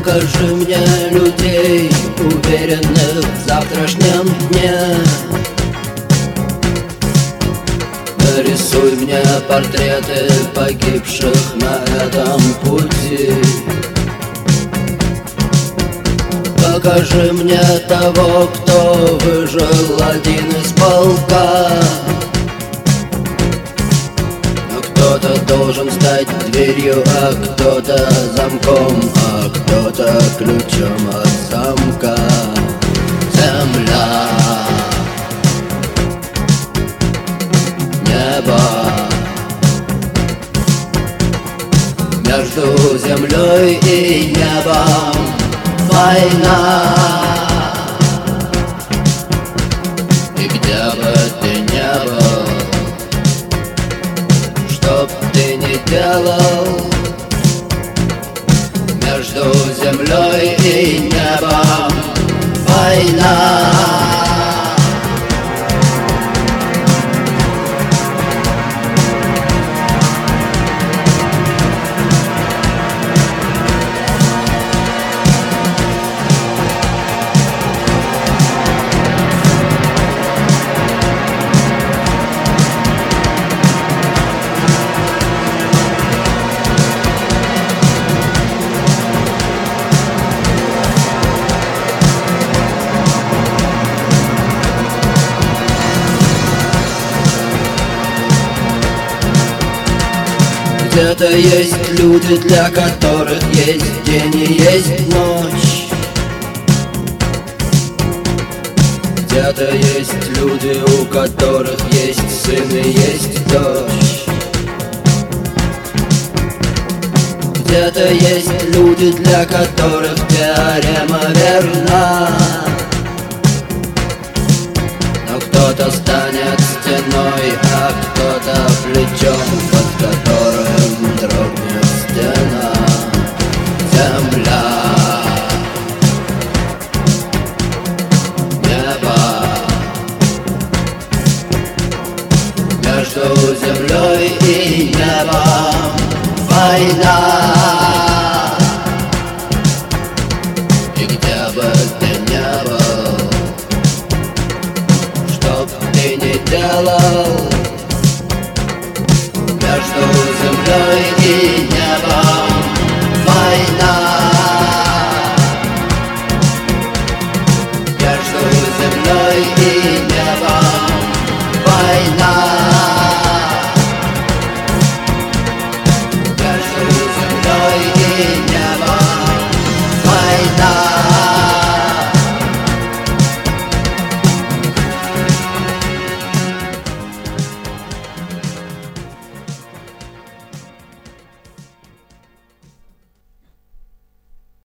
Покажи мне людей, уверенных в завтрашнем дне. Нарисуй мне портреты погибших на этом пути. Покажи мне того, кто выжил один из полка. Но кто-то должен стать дверью, а кто-то замком, а кто-то ключом от замка. Земля, небо, между землей и небом война. И где бы ты ни был, чтоб ты ни делал, между землей и небом война. Где-то есть люди, для которых есть день и есть ночь. Где-то есть люди, у которых есть сын и есть дочь. Где-то есть люди, для которых теорема верна. Но кто-то станет стеной, а кто-то плечом, под которым дрогнет стена. Земля, небо, между землей и небом война.